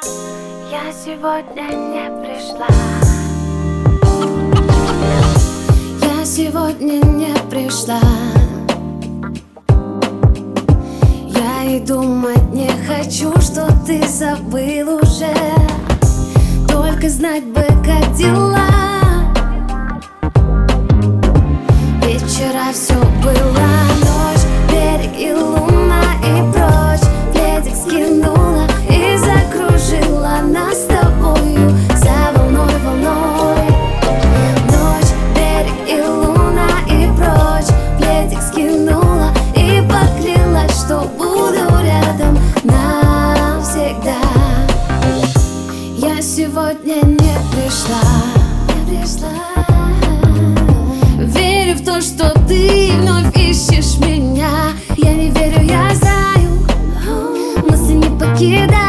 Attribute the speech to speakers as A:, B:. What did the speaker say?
A: Я сегодня не пришла.
B: Я сегодня не пришла. Я и думать не хочу, что ты забыл уже. Только знать бы, как дела. Вечера все было, ночь, берег и луна и прочь. Пледик скинула и закружила нас с тобою за волной, волной. Ночь, берег и луна и прочь. Пледик скинула и поклялась, что буду рядом навсегда. Я сегодня не пришла. Верю в то, что ты вновь ищешь меня. Я не верю, я знаю, мысли не покидают.